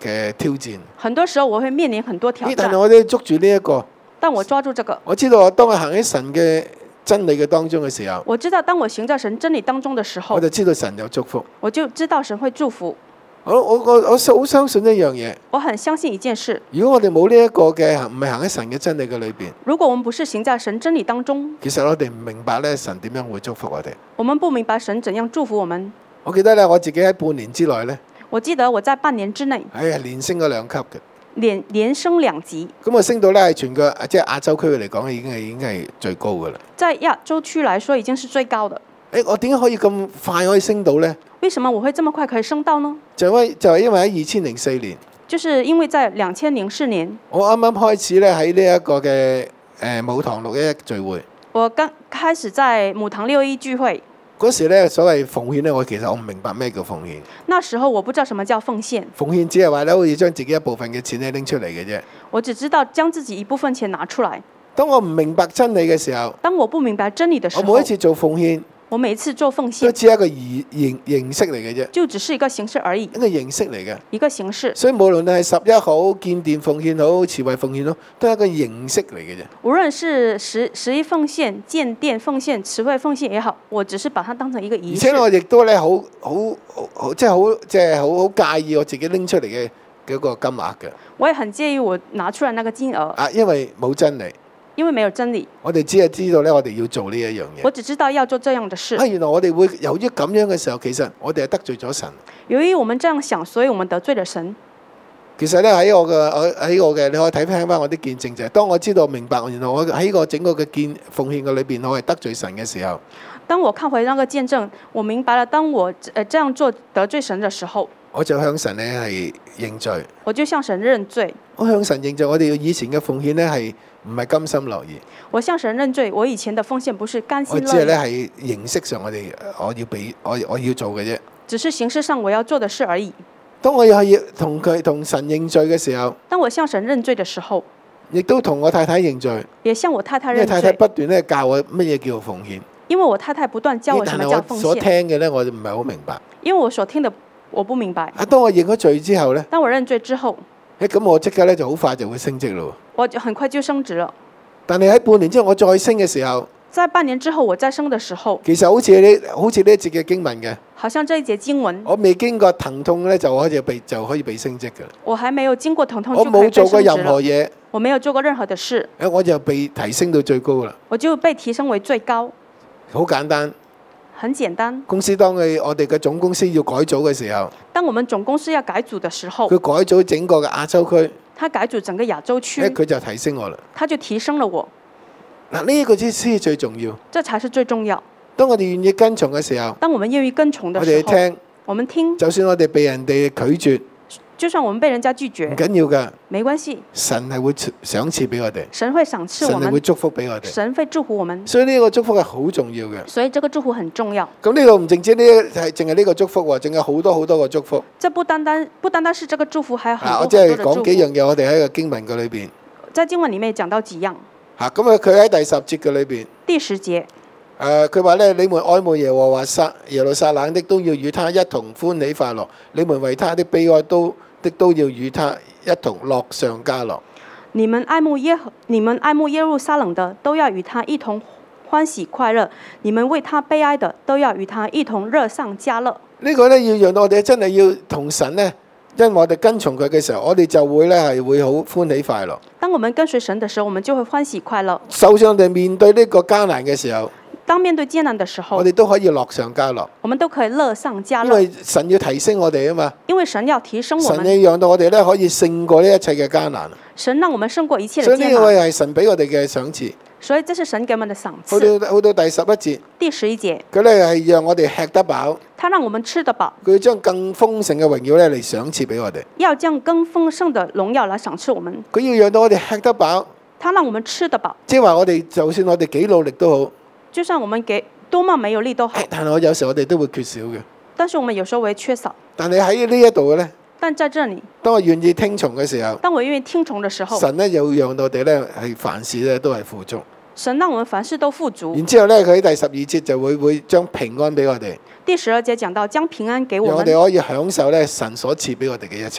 嘅挑戰。 很多時候我會面臨很多挑咦但係戰， 我哋捉住呢一個， 但我抓住這個， 我知道我當我行喺神嘅真理嘅當中嘅時候， 我知道當我行在神真理當中的時候我，就知道神有祝福。 我就知道神會祝福。 我我我我好相信一樣嘢， 我很相信一件事， 如果我哋冇呢一個嘅唔係行喺神嘅真理嘅裏邊， 如果我們不是行在神真理當中， 其實我哋唔明白咧神點樣會祝福我哋。 我們不明白神怎樣祝福我們。 我記得咧我自己喺半年之內咧， 我記得我在半年之內哎呀連升咗兩級嘅。 連連升兩級， 咁啊升到咧係全個即係亞洲區嚟講，已經係已經係最高噶啦。 在亞洲區來說已經是最高的。 誒，我點解可以咁快可以升到咧？ 為什麼我會這麼快可以升到呢？ 就因為就係因為喺二千零四年， 就是因為在兩千零四年， 我啱啱開始咧喺呢一個嘅誒母堂六一一聚會我剛開始在母堂六一聚會嗰時咧，所謂奉獻咧，我其實我唔明白咩叫奉獻。 那時候我不知道什麼叫奉獻， 奉獻只係話咧，好似將自己一部分嘅錢咧拎出嚟嘅啫。 我只知道將自己一部分錢拿出來。 當我唔明白真理嘅時候， 當我不明白真理的時候， 我每一次做奉獻我每一次做奉都獻只係一個儀形形式嚟嘅啫， 就只是一個形式而已， 一個形式嚟嘅。 一個形式。 所以無論係十一好、建殿奉獻好、慈惠奉獻好，都係一個形式嚟嘅啫。 無論是十十一奉獻、建殿奉獻、慈惠奉獻也好，我只是把它當成一個儀式。 而且我亦都咧好好好即係好即係好好介意我自己拎出嚟嘅嗰個金額嘅。 我也很介意我拿出來那個金額， 啊，因為冇真理， 因為沒有真理。 我哋只係知道咧，我哋要做呢一樣嘢。 我只知道要做這樣的事。 啊，原來我哋會由於咁樣嘅時候，其實我哋係得罪咗神。 由於我們這樣想，所以我們得罪了神。 其實咧喺我嘅我喺我嘅，你可以睇翻翻我啲見證就係，當我知道明白，原來我喺個整個嘅見奉獻嘅裏邊，我係得罪神嘅時候， 當我看回那個見證，我明白了，當我呃這樣做得罪神的時候， 我就向神咧係認罪。 我就向神認罪。 我向神認罪，我哋以前嘅奉獻咧係唔係甘心樂意。 我向神認罪，我以前的奉獻不是甘心我只係咧樂意， 係形式上我哋我要俾我我要做嘅啫。 只是形式上我要做的事而已。 當我要同佢同神認罪嘅時候， 當我向神認罪的時候， 亦都同我太太認罪， 也向我太太因為認罪， 太太不斷咧教我乜嘢叫奉獻。 因為我太太不斷教我什但係我麼叫奉獻， 所聽嘅咧，我唔係好明白。 因為我所聽的我不明白。 啊，當我認咗罪之後咧， 當我認罪之後， 誒咁我即刻咧就好快就會升職咯。 我就很快就升職了。 但係喺半年之後我再升嘅時候， 在半年之後我再升的時候， 其實好似呢好似呢一節嘅經文嘅， 好像這一節經文， 我未經過疼痛咧就可以被就可以被升職嘅。 我還沒有經過疼痛我就可以被冇做過升職了。 任何嘢， 我沒有做過任何的事， 誒我就被提升到最高啦。 我就被提升為最高。 好簡單， 很簡單。 公司當佢我哋嘅總公司要改組嘅時候， 當我們總公司要改組的時候， 佢改組整個嘅亞洲區， 他改組整個亞洲區誒，佢就提升我啦。 他就提升了我。 嗱，呢一個先先係最重要。 這才是最重要。 當我哋願意跟從嘅時候， 當我們願意跟從的我時候， 哋去聽， 我們聽， 就算我哋被人哋拒絕， 就算我們被人家拒唔絕， 緊要㗎， 沒關係， 神係會賞賜俾我哋， 神會賞賜我們， 神係會祝福俾我哋。 神會祝福我們， 所以呢個祝福係好重要嘅。 所以這個祝福很重要。 咁呢度唔淨止呢係淨係呢個祝福喎，仲有好多好多個祝福。 這不單單不單單是這個祝福，還有很啊， 多我即係講很多的祝福。 幾樣嘢，我哋喺個經文嘅裏邊。 在經文裡面講到幾樣。 嚇，咁啊，佢喺第十節嘅裏邊， 第十節， 誒，佢話咧：你們愛慕耶和華撒耶路撒冷的，都要與他一同歡喜快樂；你們為他的悲哀都的，都要與他一同樂上加樂。 你們愛慕耶和你們愛慕耶路撒冷的，都要與他一同歡喜快樂；你們為他悲哀的，都要與他一同樂上加樂。 呢個咧要讓我哋真係要同神咧，因為我哋跟從佢嘅時候，我哋就會咧係會好歡喜快樂。 當我們跟隨神的時候，我們就會歡喜快樂。 就算我哋面對呢個艱難嘅時候， 當面對艱難的時候， 我哋都可以樂上加樂， 我們都可以樂上加樂， 因為神要提升我哋啊嘛。 因為神要提升我神們， 要讓到我哋咧可以勝過呢一切嘅艱難。 神讓我們勝過一切所以呢個的艱難， 係神俾我哋嘅賞賜。 所以這是神給我們的賞去賜。 到去到第十一節， 第十一節， 佢咧係讓我哋吃得飽， 他讓我們吃得飽， 佢將更豐盛嘅榮耀咧嚟賞賜俾我哋。 要將更豐盛的榮耀來賞賜我們。 佢要讓到我哋吃得飽， 他讓我們吃得飽， 即係話我哋就算我哋幾努力都好， 就算我們給多麼沒有力都好， 但係我有時我哋都會缺少嘅。 但是我們有時候會缺少。 但係喺呢一度嘅咧， 但在這裡， 當我願意聽從嘅時候， 當我願意聽從的時候， 神咧又讓到我哋咧係凡事咧都係富足。 神讓我們凡事都富足。 然之後咧，佢喺第十二節就會會將平安俾我哋， 第十二節講到將平安給我們， 讓我哋可以享受咧神所賜俾我哋嘅一切。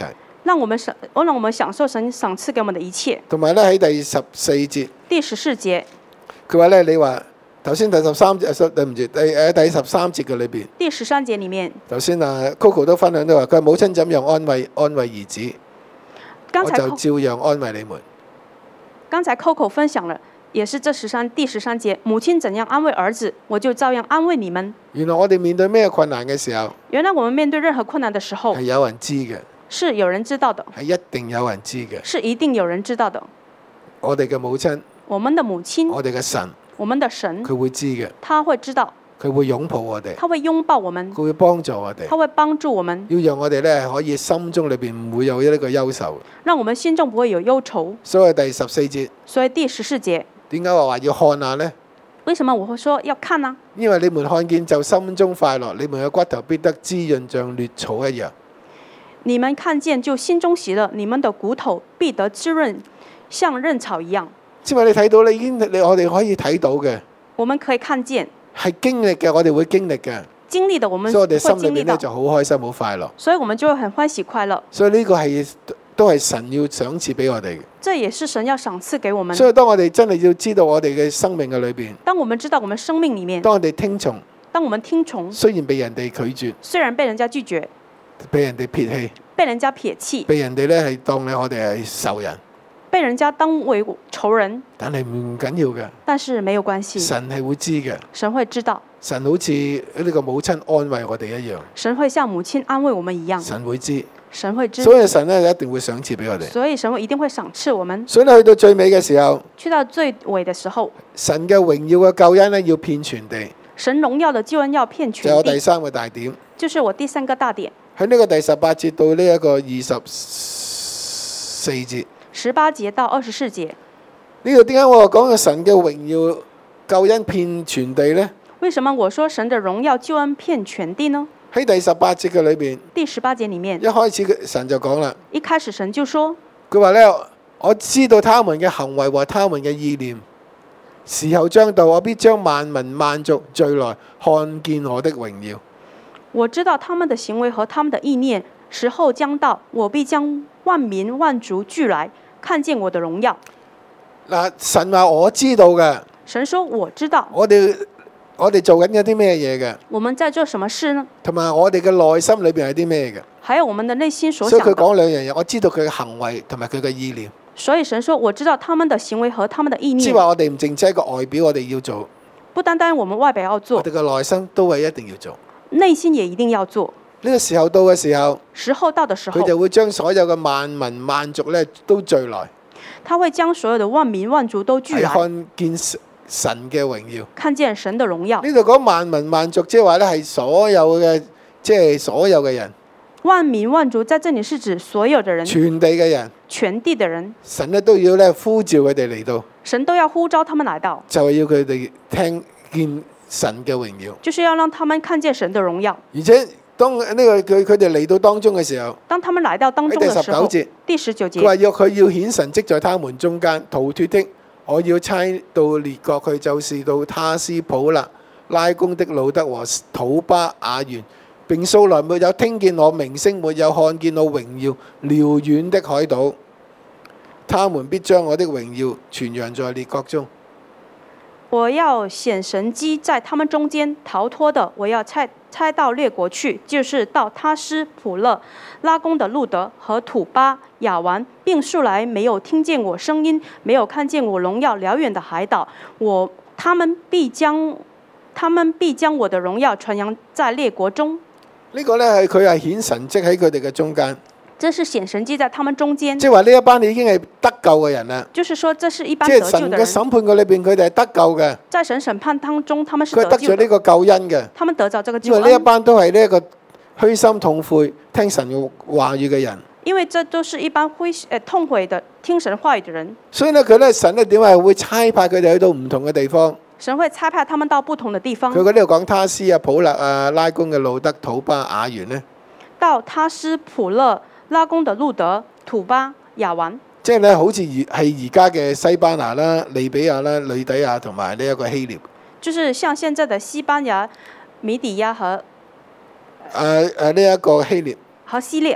讓我們享，讓我們享受神賞賜給我們的一切。 同埋咧喺第十四節， 第十四節， 佢話咧你話頭先第十三節，誒對唔住，第誒第十三節嘅裏邊。 第十三節裡面， 頭先啊 Coco 都分享到話，佢話母親怎樣安慰安慰兒子， 剛才我就照樣安慰你們。 剛才 Coco 分享了，也是這十三第十三節，母親怎樣安慰兒子，我就照樣安慰你們。 原來我哋面對咩困難嘅時候， 原來我們面對任何困難的時候係，有人知嘅， 是有人知道的， 係一定有人知嘅。 是一定有人知道的。 我哋嘅母親， 我們的母親， 我哋嘅神， 我們的神， 佢會知嘅， 他會知道， 佢會擁抱我哋， 他會擁抱我們， 佢會幫助我哋， 他會幫助我們， 要讓我哋咧可以心中裏邊唔會有一個憂愁。 讓我們心中不會有憂愁。 所以第十四節， 所以第十四節， 點解我話要看下呢？ 為什麼我會說要看呢？ 因為你們看見就心中快樂，你們嘅骨頭必得滋潤，像嫩草一樣。 你們看見就心中喜樂，你們的骨頭必得滋潤，像嫩草一樣。 即係你睇到你已經你我哋可以睇到嘅， 我們可以看見， 係經歷嘅，我哋會經歷嘅， 經歷的我們所以我會哋心裏面咧經歷到， 就好開心、好快樂。 所以我們就會很歡喜快樂。 所以呢個係都係神要賞賜俾我哋嘅。 這也是神要賞賜給我們。 所以當我哋真係要知道我哋嘅生命嘅裏邊， 當我們知道我們生命裡面， 當我哋聽從， 當我們聽從， 雖然被人哋拒絕， 雖然被人家拒絕， 被人哋撇棄， 被人家撇棄， 被人哋咧係當你我哋係仇人， 被人家當為仇人， 但係唔緊要嘅， 但是沒有關係， 神係會知嘅。 神會知道， 神好似呢個母親安慰我哋一樣， 神會像母親安慰我們一樣， 神會知， 神會知， 所以神咧一定會賞賜俾我哋。 所以神會一定會賞賜我們。 所以咧去到最尾嘅時候， 去到最尾的時候， 神嘅榮耀嘅救恩咧要遍全地， 神榮耀的救恩要遍就有第全地， 三個大點。 就是我第三個大點。 喺呢個第十八節到呢一個二十四節， 十八節到二十四節， 呢度點解我講嘅神嘅榮耀救恩遍全地呢？ 為什麼我說神的榮耀救恩遍全地呢？ 喺第十八節嘅裏邊， 第十八節裡面一，開始嘅神就講啦， 一開始神就說， 佢話咧：我知道他們嘅行為和他們嘅意念，時候將到，我必將萬民萬族聚來看見我的榮耀。 我知道他們的行為和他們的意念，時候將到，我必將萬民萬族聚來看見我的榮耀。 嗱，神話我知道嘅， 神說我知道， 我哋我哋做緊有啲咩嘢嘅， 我們在做什麼事呢？ 同埋我哋嘅內心裏邊係啲咩嘅。 還有我們的內心所所以佢想的。 講兩樣嘢，我知道佢嘅行為同埋佢嘅意念。 所以神說我知道他們的行為和他們的意念。 即係話我哋唔淨止一個外表，我哋要做， 不單單我們外表要我做哋，嘅內心都係一定要做。 內心也一定要做。 呢個時候到嘅時候， 時候到的時候佢，就會將所有嘅萬民萬族咧都聚來， 他會將所有的萬民萬族都聚係來， 看見神嘅榮耀。 看見神的榮耀。 呢度講萬民萬族，即係話咧係所有嘅，即係所有嘅人， 萬民萬族在這裡是指所有的人， 全地嘅人， 全地的人， 神咧都要咧呼召佢哋嚟到， 神都要呼召他們來到， 就係要佢哋聽見神嘅榮耀。 就是要讓他們看見神的榮耀。 而且當呢個佢佢哋嚟到當中嘅時候， 當他們來到當中喺第的時候， 十九節， 第十九節， 佢話要佢要顯神蹟在他們中間，逃脱的，我要差到列國去，就是到他斯普勒、拉弓的路德和土巴雅園，並素來沒有聽見我名聲，沒有看見我榮耀遼遠的海島，他們必將我的榮耀傳揚在列國中。 我要顯神蹟在他們中間，逃脱的我要差差到列國去，就是到他斯普勒、拉弓的路德和土巴雅灣，並素來沒有聽見我聲音，沒有看見我榮耀遼遠的海島，我他們必將他們必將我的榮耀傳揚在列國中。 呢個呢，係佢係顯神蹟喺佢哋嘅中間， 這是顯神蹟在他們中間， 即係話呢一班已經係得救嘅人啦。 就是說這是一般即係神嘅得救的人， 審判嘅裏邊，佢哋係得救嘅， 在神審判當中，他們是佢係得得救的， 咗呢個救恩嘅。 他們得着這個因救恩， 為呢一班都係呢一個虛心痛悔聽神嘅話語嘅人， 因為這都是一般灰誒痛悔的聽神話語的人。 所以咧佢咧神咧點解會差派佢哋去到唔同嘅地方？ 神會差派他們到不同的地方， 佢嗰呢度講他斯啊、普勒啊、拉弓嘅路德、土巴雅園咧， 到他斯普勒、拉弓的路德、土巴雅灣， 即係咧好似而係而家嘅西班牙啦、利比亞啦、呂底亞同埋呢一個希臘。 就是像現在的西班牙、米底亞和誒誒呢一個希臘。 和希臘。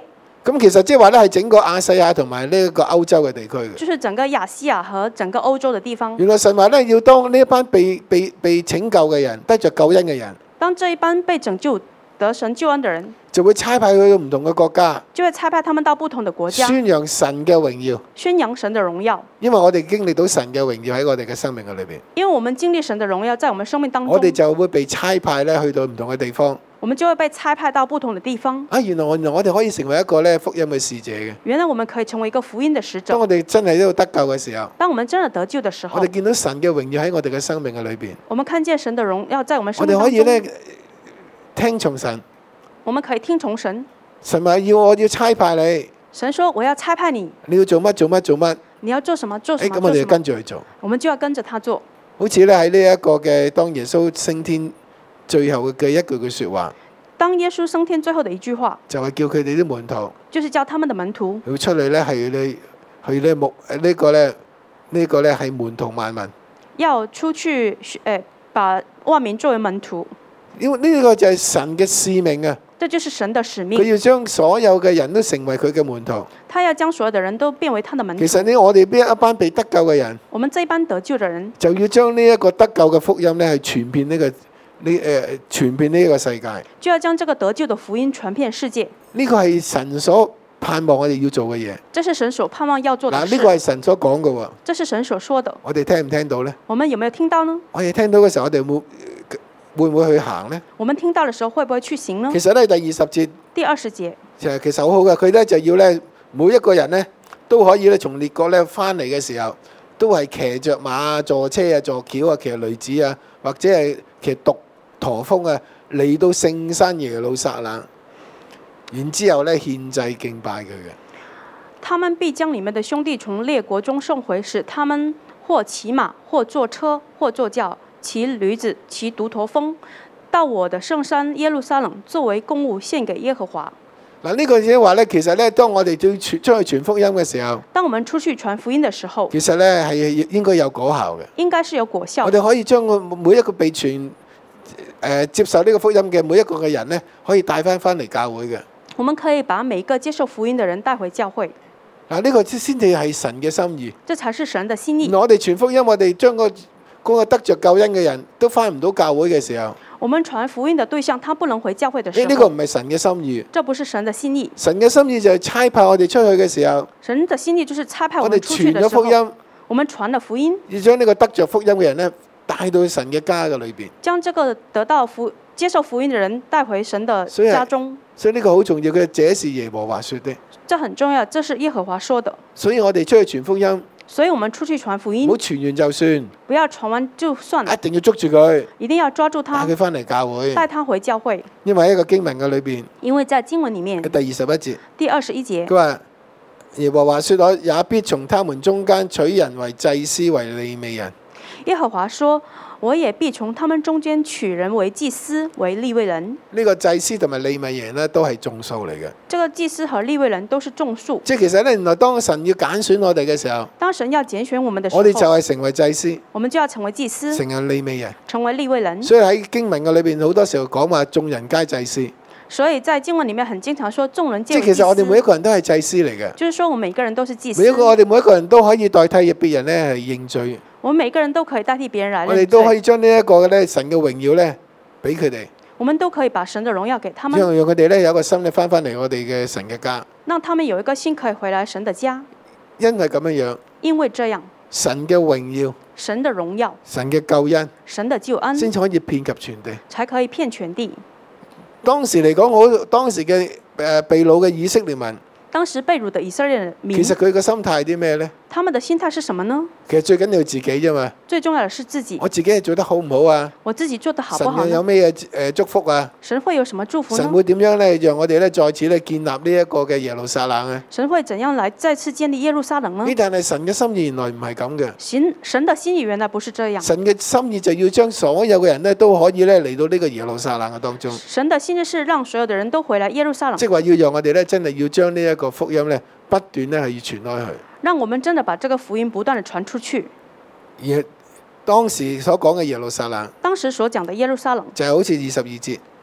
咁其實即係話咧係整個亞細亞同埋呢一個歐洲嘅地區嘅。 就是整個亞西亞和整個歐洲的地方。 原來神話咧要當呢一班被被被拯救嘅人，得着救恩嘅人， 當這一班被拯救得神救恩的人， 就會差派佢去唔同嘅國家， 就會差派他們到不同的國家， 宣揚神嘅榮耀。 宣揚神的榮耀。 因為我哋經歷到神嘅榮耀喺我哋嘅生命嘅裏邊， 因為我們經歷神的榮耀在我們生命當中， 我哋就會被差派咧去到唔同嘅地方。 我們就會被差派到不同的地方。 啊，原來我原來我哋可以成為一個咧福音嘅使者嘅。 原來我們可以成為一個福音的使者。 當我哋真係呢度得救嘅時候， 當我們真的得救的時候， 我哋見到神嘅榮耀喺我哋嘅生命嘅裏邊， 我們看見神的榮耀在我們生我命當中。 哋可以咧聽從神。 我們可以聽從神。 神話要我要差派你， 神說我要差派你， 你要做乜做乜做乜， 你要做什麼做什誒咁我哋就麼做什麼， 跟住去做。 我們就要跟着他做。 好似咧喺呢一個嘅當耶穌升天最後嘅一句句説話， 當耶穌升天最後的一句話， 就係叫佢哋啲門徒就是叫他們的門徒要出嚟咧係你去咧牧誒呢個咧呢個咧係門徒萬民。 要出去，誒，把萬民作為門徒。 因為呢個就係神嘅使命啊！ 這就是神的使佢命。 要將所有嘅人都成為佢嘅門徒。 他要將所有的人都變為他的門徒。 其實呢，我哋邊一班被得救嘅人， 我們這一班得救的人， 就要將呢一個得救嘅福音咧，係傳遍呢、這個呢誒傳遍呢一個世界。 就要將這個得救的福音傳遍世界。 呢個係神所盼望我哋要做嘅嘢。 這是神所盼望要做的嗱， 事。 呢個係神所講嘅喎。 這是神所說的。 我哋聽唔聽到呢？ 我們有沒有聽到呢？ 我哋聽到嘅時候，我哋會會唔會去行呢？ 我們聽到的時候會不會去行呢？ 其實咧，第二十節第二十節其實其實好好嘅，佢咧就要咧每一個人咧都可以咧從列國咧翻嚟嘅時候，都係騎着馬啊、坐車啊、坐轎啊、騎驢子啊，或者係騎獨駝峰啊，嚟到聖山耶路撒冷，然之後咧獻祭敬拜佢嘅。 他們必將你們的兄弟從列國中送回，使他們或騎馬，或坐車，或坐轎，騎驢子，騎獨駝峰，到我的聖山耶路撒冷，作為公物獻給耶和華。 嗱，呢個即係話咧，其實咧，當我哋要傳出去傳福音嘅時候， 當我們出去傳福音的時候， 其實咧係應該有果效嘅。 應該是有果效我的。 哋可以將個每一個被傳誒、呃、接受呢個福音嘅每一個嘅人咧，可以帶翻翻嚟教會嘅。 我們可以把每一個接受福音的人帶回教會。 嗱，呢個先至係神嘅心意。 這才是神的心意原來。我哋傳福音，我哋將個嗰個得着救恩嘅人都翻唔到教會嘅時候， 我們傳福音的對象，他不能回教會的時誒候， 呢個唔係神嘅心意。 這不是神的心意。 神嘅心意就係差派我哋出去嘅時候， 神的心意就是差派我我哋們出去傳咗的時候， 福音， 我們傳了福音， 要將呢個得着福音嘅人咧帶到神嘅家嘅裏邊。 將這個得到福、接受福音的人帶回神的所以家中。 所以呢個好重要嘅，這是耶和華說的。 這很重要，這是耶和華說的。 所以我哋出去傳福音， 所以我們出去傳福音唔好，傳完就算， 不要傳完就算了一，定要捉住佢， 一定要抓住帶他， 佢翻嚟教會。 帶他回教會。 因為喺一個經文嘅裏邊因為在經文裡面嘅第二十一節， 第二十一節， 佢話耶和華說：我也必從他們中間取人為祭司，為利未人。 耶和華說：我也必從他們中間取人為祭司，為利未人。 呢個祭司同埋利未人呢，都係眾數嚟嘅。 這個祭司和利未人都是眾數。 即係其實咧，原來當神要揀選我哋嘅時候， 當神要揀選我們的時候， 我哋就係成為祭司， 我們就要成為祭司， 成為利未人。 成為利未人。 所以喺經文嘅裏邊，好多時候講話眾人皆祭司。 所以在經文裡面很經常說眾人皆即係為祭司。 其實我哋每一個人都係祭司嚟嘅。 就是說我們每個人都是祭司。 每一個我哋每一個人都可以代替別人咧係認罪。 我們每個人都可以代替別人來認我罪。 哋都可以將呢一個咧神嘅榮耀咧俾佢哋， 我們都可以把神的榮耀給他們， 讓讓佢哋咧有一個心咧翻返嚟我哋嘅神嘅家。 讓他們有一個心可以回來神的家。 因為咁樣樣， 因為這樣， 神嘅榮耀、 神的榮耀、 神嘅救恩， 神的救恩， 先至可以遍及全地。 才可以遍全地。 當時嚟講，我當時嘅誒被擄嘅以色列民， 當時被擄的以色列民， 其實佢嘅心態係啲咩呢？ 他們的心態是什麼呢？ 其實最緊要自己啫嘛。 最重要的是自己。 我自己係做得好唔好啊？ 我自己做得好不好神有呢？ 咩誒祝福啊？ 神會有什麼祝福呢？ 神會點樣咧，讓我哋咧再次咧建立呢一個嘅耶路撒冷啊？ 神會怎樣來再次建立耶路撒冷呢呢？但係神嘅心意原來唔係咁嘅。 神神的心意原來不是這樣。 神嘅心意就要將所有嘅人咧都可以咧嚟到呢個耶路撒冷嘅當中。 神的心意是讓所有的人都回來耶路撒冷， 即係話要讓我哋咧真係要將呢一個福音咧不斷咧係要傳開去。 讓我們真的把這個福音不斷的傳出去。 而當時所講嘅耶路撒冷當時所講的耶路撒冷， 就係好似二十二節，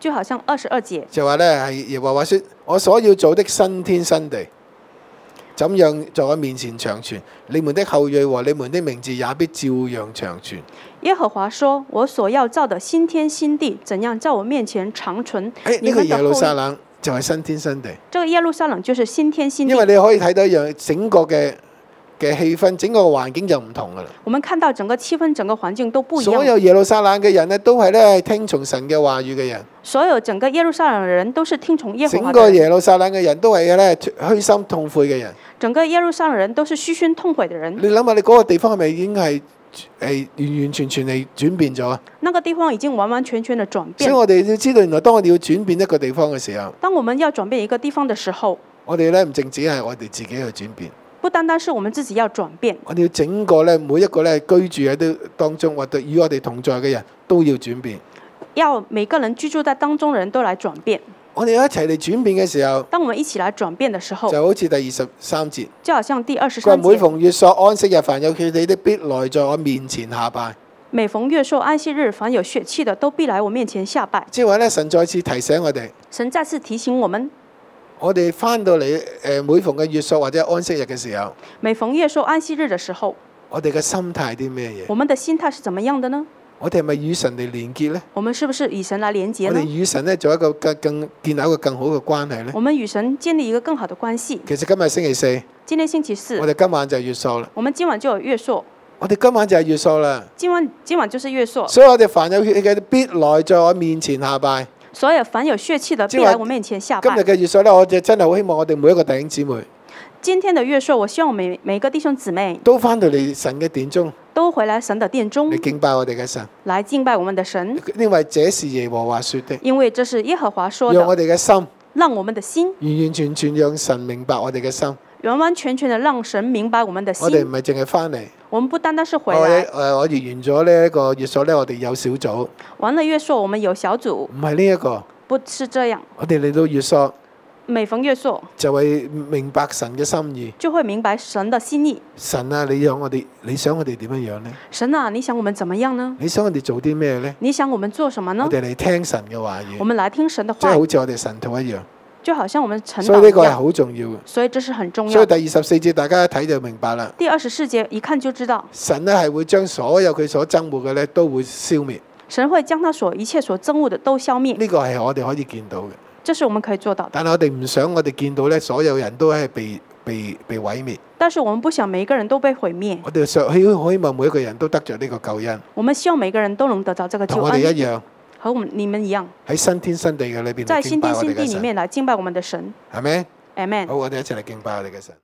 就好像二十二節， 就話咧係耶和華說：我所要做的新天新地，怎樣在我面前長存？你們的後裔和你們的名字也必照樣長存。 耶和華說：我所要造的新天新地，怎樣在我面前長存？ 誒， 你呢個耶路們的後裔， 撒冷就係新天新地， 這個耶路撒冷就是新天新因為地。 你可以睇到一樣整個嘅嘅氣氛，整個環境就唔同噶啦。 我們看到整個氣氛、整個環境都不一樣。 所有耶路撒冷嘅人呢，都係咧聽從神嘅話語嘅人。 所有整個耶路撒冷的人都是聽從耶和整個華的人。 耶路撒冷嘅人都係咧虛心痛悔嘅人。 整個耶路撒冷人都是虛心痛悔的人。 你諗下，你嗰個地方係咪已經係係完完全全係轉變咗啊？ 那個地方已經完完全全的轉所以變。 我哋要知道，原來當我哋要轉變一個地方嘅時候， 當我們要轉變一個地方的時候， 我哋咧唔淨止係我哋自己去轉變， 不單單是我們自己要轉變， 我哋要整個咧每一個咧居住喺啲當中或者與我哋同在嘅人都要轉變。 要每個人居住在當中的人都來轉變。 我哋一齊嚟轉變嘅時候， 當我們一起來轉變的時候， 就好似第二十三節， 就好像第二十佢話三節， 每逢月朔安息日，凡有血氣的必來在我面前下拜。 每逢月朔安息日，凡有血氣的都必來我面前下拜。 即係話咧，神再次提醒我哋， 神再次提醒我們， 我哋翻到嚟誒每逢嘅月朔或者安息日嘅時候， 每逢月朔安息日的時候， 我哋嘅心態係啲咩嘢？ 我們的心態是怎麼樣的呢？ 我哋係咪與神哋連結呢？ 我們是不是與神來連結我哋呢？ 與神咧做一個更更建立一個更好嘅關係呢？ 我們與神建立一個更好的關係。 其實今日星期四， 今天星期四我，哋今晚就係月朔啦。 我們今晚就有月朔， 我哋今晚就係月朔啦。 今晚今晚就是月朔。 所以我哋凡有血氣嘅必來在我面前下拜。 所有凡有血氣的即係話必來我面前下今日拜。 嘅月朔咧，我哋真係好希望我哋每一個弟兄姊妹今天的月朔，我希望每每個弟兄姊妹都翻到嚟神嘅殿中都回來神的殿中嚟敬拜我哋嘅神， 來敬拜我們的神， 因為這是耶和華說的。 因為這是耶和華說讓我的。 哋嘅心讓我們的心完完全全讓神明白我哋嘅心。 完完全全的讓神明白我們的心。 我哋唔係淨係翻嚟。 我們不單單是回我來， 誒我完完咗呢一個月朔咧，我哋有小組， 完了月朔我們有小組， 唔係呢一個。 不是這樣。 我哋嚟到月朔每逢月朔就會明白神嘅心意。 就會明白神的心意。 神啊，你讓我哋，你想我哋點樣樣呢？ 神啊，你想我們怎麼樣呢？ 你想我哋做啲咩呢？ 你想我們做什麼呢我？哋嚟聽神嘅話語， 我們來聽神的即係話語， 好似我哋神徒一樣。 就好像我們晨所以呢個係禱一樣。 好重要嘅。 所以這是很重所以要的。 第二十四節大家一睇就明白啦。 第二十四節一看就知道， 神咧係會將所有佢所憎惡嘅咧都會消滅。 神會將他所一切所憎惡的都消滅。 呢個係我哋可以見到嘅。 這是我們可以做到的。 但係我哋唔想我哋見到咧，所有人都係被被被毀滅。 但是我們不想每一個人都被毀滅。 我哋想希希望每一個人都得着呢個救恩， 我們希望每個人都能得到這個救同我哋恩， 一樣和我們你們一樣， 喺新天新地嘅裏邊嚟敬在新天拜我哋嘅神， 新地裡面來敬拜我們的神。 係咪？ Amen 好，。我哋一齊嚟敬拜我哋嘅神。